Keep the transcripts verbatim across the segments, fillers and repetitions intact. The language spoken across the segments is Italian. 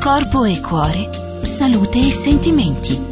Corpo e cuore, salute e sentimenti.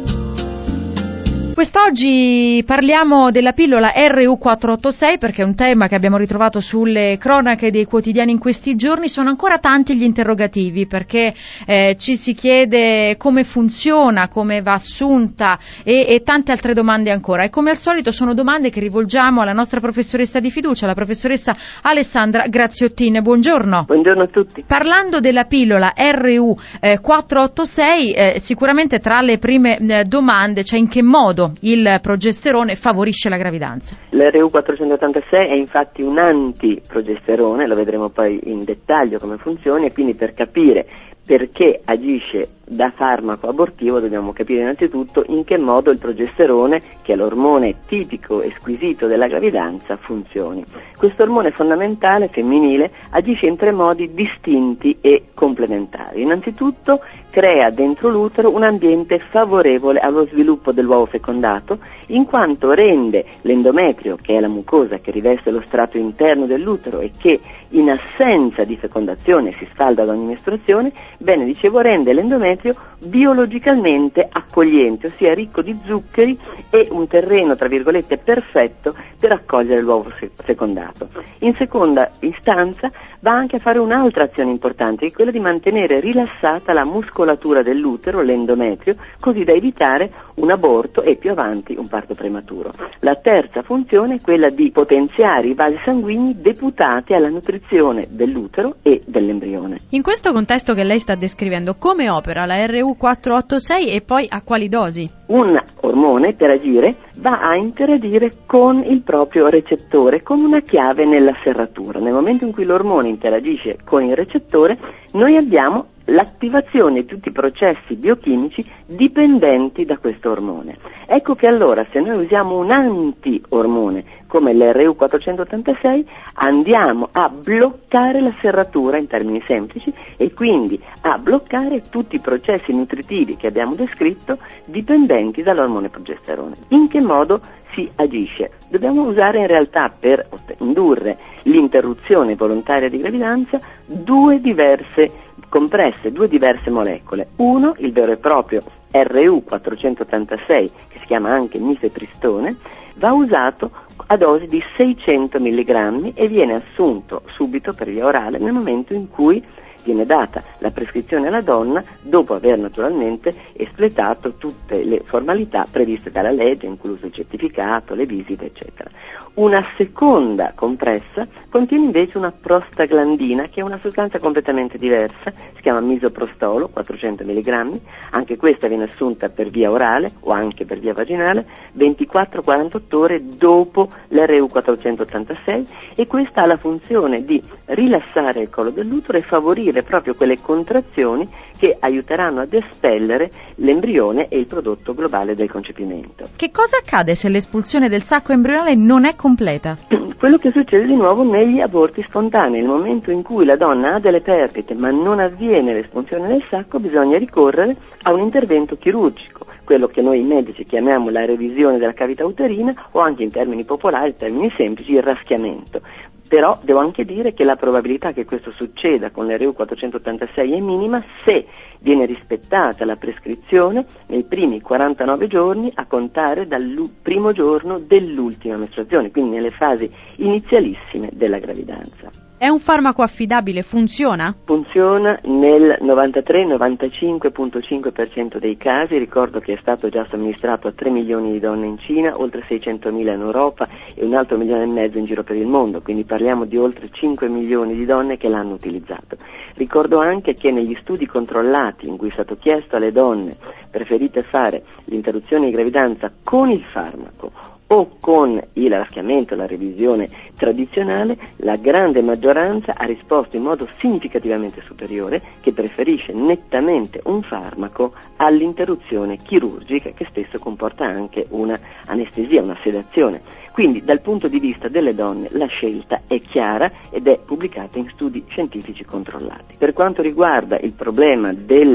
Quest'oggi parliamo della pillola erre u quattrocentottantasei perché è un tema che abbiamo ritrovato sulle cronache dei quotidiani in questi giorni. Sono ancora tanti gli interrogativi perché eh, ci si chiede come funziona, come va assunta e, e tante altre domande ancora. E come al solito sono domande che rivolgiamo alla nostra professoressa di fiducia, la professoressa Alessandra Graziotin. Buongiorno. Buongiorno a tutti. Parlando della pillola erre u eh, quattrocentottantasei, eh, sicuramente tra le prime eh, domande c'è in che modo il progesterone favorisce la gravidanza. L'erre u quattrocentottantasei è infatti un antiprogesterone, lo vedremo poi in dettaglio come funziona, e quindi per capire perché agisce da farmaco abortivo dobbiamo capire innanzitutto in che modo il progesterone, che è l'ormone tipico e squisito della gravidanza, funzioni. Questo ormone fondamentale femminile agisce in tre modi distinti e complementari. Innanzitutto crea dentro l'utero un ambiente favorevole allo sviluppo dell'uovo fecondato, in quanto rende l'endometrio, che è la mucosa che riveste lo strato interno dell'utero e che in assenza di fecondazione si scalda ad ogni mestruazione, bene dicevo, rende l'endometrio biologicamente accogliente, ossia ricco di zuccheri e un terreno tra virgolette perfetto per accogliere l'uovo fecondato. In seconda istanza va anche a fare un'altra azione importante, che è quella di mantenere rilassata la muscolatura dell'utero, l'endometrio, così da evitare un aborto e più avanti un parto prematuro. La terza funzione è quella di potenziare i vasi sanguigni deputati alla nutrizione dell'utero e dell'embrione. In questo contesto che lei sta descrivendo, come opera la erre u quattrocentottantasei e poi a quali dosi? Un ormone per agire va a interagire con il proprio recettore con una chiave nella serratura. Nel momento in cui l'ormone interagisce con il recettore, noi abbiamo l'attivazione di tutti i processi biochimici dipendenti da questo ormone. Ecco che allora se noi usiamo un anti-ormone come l'erre u quattrocentottantasei andiamo a bloccare la serratura in termini semplici e quindi a bloccare tutti i processi nutritivi che abbiamo descritto dipendenti dall'ormone progesterone. In che modo si agisce? Dobbiamo usare in realtà per indurre l'interruzione volontaria di gravidanza due diverse compresse, due diverse molecole. Uno, il vero e proprio erre u quattrocentottantasei, che si chiama anche mifepristone, va usato a dosi di seicento milligrammi e viene assunto subito per via orale nel momento in cui viene data la prescrizione alla donna dopo aver naturalmente espletato tutte le formalità previste dalla legge, incluso il certificato, le visite, eccetera. Una seconda compressa contiene invece una prostaglandina, che è una sostanza completamente diversa, si chiama misoprostolo, quattrocento milligrammi, anche questa viene assunta per via orale o anche per via vaginale, ventiquattro quarantotto ore dopo l'erre u quattrocentottantasei, e questa ha la funzione di rilassare il collo dell'utero e favorire proprio quelle contrazioni che aiuteranno ad espellere l'embrione e il prodotto globale del concepimento. Che cosa accade se l'espulsione del sacco embrionale non è completa? Quello che succede di nuovo negli aborti spontanei. Nel momento in cui la donna ha delle perdite ma non avviene l'espulsione del sacco, bisogna ricorrere a un intervento chirurgico, quello che noi medici chiamiamo la revisione della cavità uterina, o anche in termini popolari, in termini semplici, il raschiamento. Però devo anche dire che la probabilità che questo succeda con l'erre u quattrocentottantasei è minima se viene rispettata la prescrizione nei primi quarantanove giorni a contare dal primo giorno dell'ultima mestruazione, quindi nelle fasi inizialissime della gravidanza. È un farmaco affidabile? Funziona? Funziona nel novantatré novantacinque virgola cinque per cento dei casi. Ricordo che è stato già somministrato a tre milioni di donne in Cina, oltre seicentomila in Europa e un altro milione e mezzo in giro per il mondo, quindi parliamo di oltre cinque milioni di donne che l'hanno utilizzato. Ricordo anche che negli studi controllati in cui è stato chiesto alle donne preferite fare l'interruzione di gravidanza con il farmaco o con il raschiamento, la revisione tradizionale, la grande maggioranza ha risposto in modo significativamente superiore che preferisce nettamente un farmaco all'interruzione chirurgica, che spesso comporta anche una anestesia, una sedazione. Quindi dal punto di vista delle donne la scelta è chiara ed è pubblicata in studi scientifici controllati. Per quanto riguarda il problema della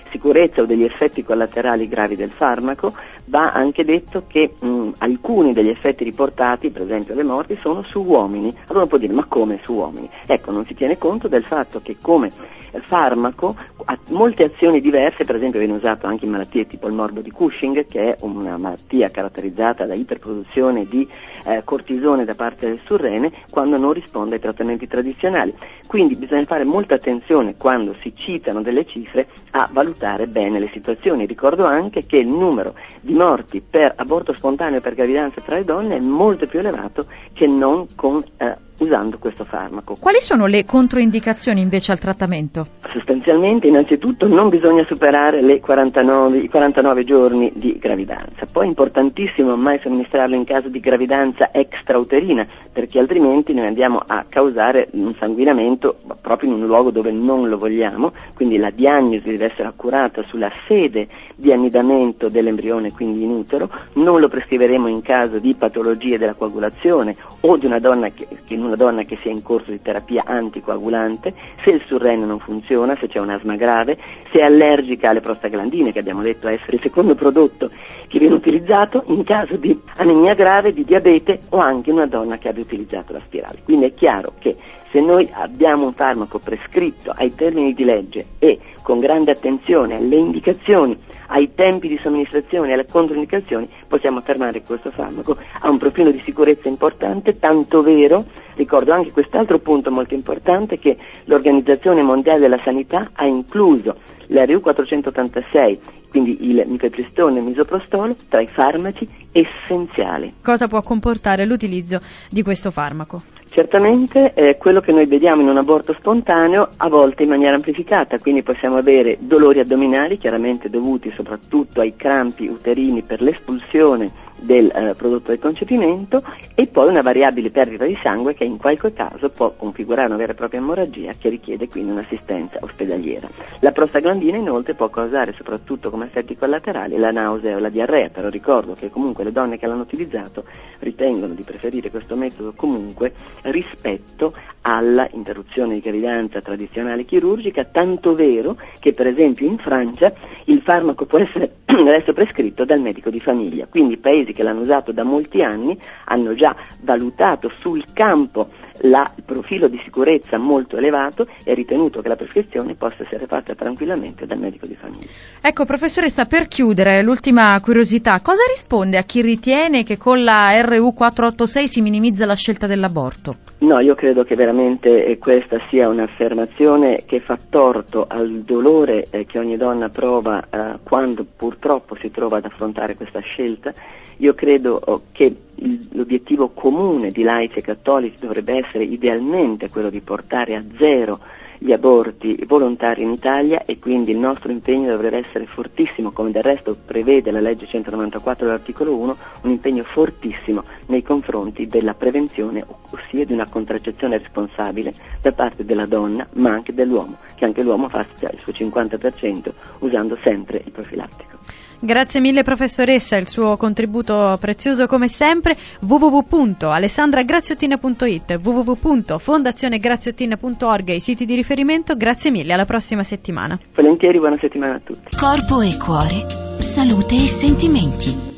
sicurezza o degli effetti collaterali gravi del farmaco, va anche detto che mh, alcuni degli effetti riportati, per esempio le morti, sono su uomini. Allora uno può dire, ma come su uomini? Ecco, non si tiene conto del fatto che come farmaco ha molte azioni diverse, per esempio viene usato anche in malattie tipo il morbo di Cushing, che è una malattia caratterizzata da iperproduzione di eh, cortisone da parte del surrene quando non risponde ai trattamenti tradizionali. Quindi bisogna fare molta attenzione quando si citano delle cifre a valutare bene le situazioni. Ricordo anche che il numero di morti per aborto spontaneo e per gravidanza tra le donne è molto più elevato che non con eh, usando questo farmaco. Quali sono le controindicazioni invece al trattamento? Sostanzialmente, innanzitutto, non bisogna superare le quarantanove, i quarantanove giorni di gravidanza. Poi è importantissimo mai somministrarlo in caso di gravidanza extrauterina, perché altrimenti noi andiamo a causare un sanguinamento proprio in un luogo dove non lo vogliamo, quindi la diagnosi deve essere accurata sulla sede di annidamento dell'embrione, quindi in utero. Non lo prescriveremo in caso di patologie della coagulazione o di una donna che, che una donna che sia in corso di terapia anticoagulante, se il surrene non funziona, se c'è un asma grave, se è allergica alle prostaglandine, che abbiamo detto essere il secondo prodotto che viene utilizzato in caso di anemia grave, di diabete o anche una donna che abbia utilizzato la spirale. Quindi è chiaro che se noi abbiamo un farmaco prescritto ai termini di legge e con grande attenzione alle indicazioni, ai tempi di somministrazione e alle controindicazioni, possiamo affermare che questo farmaco ha un profilo di sicurezza importante, tanto vero, ricordo anche quest'altro punto molto importante, che l'Organizzazione Mondiale della Sanità ha incluso l'R U quattrocentottantasei, quindi il mifepristone e il misoprostolo, tra i farmaci essenziali. Cosa può comportare l'utilizzo di questo farmaco? Certamente eh, quello che noi vediamo in un aborto spontaneo a volte in maniera amplificata, quindi possiamo avere dolori addominali, chiaramente dovuti soprattutto ai crampi uterini per l'espulsione del eh, prodotto del concepimento, e poi una variabile perdita di sangue che in qualche caso può configurare una vera e propria emorragia che richiede quindi un'assistenza ospedaliera. La prostaglandina inoltre può causare soprattutto come effetti collaterali la nausea o la diarrea, però ricordo che comunque le donne che l'hanno utilizzato ritengono di preferire questo metodo comunque rispetto alla interruzione di gravidanza tradizionale chirurgica, tanto vero che per esempio in Francia il farmaco può essere adesso prescritto dal medico di famiglia, quindi i paesi che l'hanno usato da molti anni hanno già valutato sul campo la, il profilo di sicurezza molto elevato e ritenuto che la prescrizione possa essere fatta tranquillamente dal medico di famiglia. Ecco, professoressa, per chiudere, l'ultima curiosità, cosa risponde a chi ritiene che con la R U quattrocentottantasei si minimizza la scelta dell'aborto? No, io credo che veramente questa sia un'affermazione che fa torto al dolore eh, che ogni donna prova eh, quando purtroppo si trova ad affrontare questa scelta. Io credo oh, che il, l'obiettivo comune di laici e cattolici dovrebbe essere idealmente quello di portare a zero gli aborti volontari in Italia, e quindi il nostro impegno dovrebbe essere fortissimo, come del resto prevede la legge centonovantaquattro dell'articolo uno, un impegno fortissimo nei confronti della prevenzione, ossia di una contraccezione responsabile da parte della donna ma anche dell'uomo, che anche l'uomo faccia il suo cinquanta per cento usando sempre il profilattico. Grazie mille professoressa, il suo contributo prezioso come sempre. w w w punto alessandra graziottina punto i t, w w w punto fondazione graziottina punto org, i siti di riferimento. Grazie mille, alla prossima settimana. Volentieri, buona settimana a tutti. Corpo e cuore, salute e sentimenti.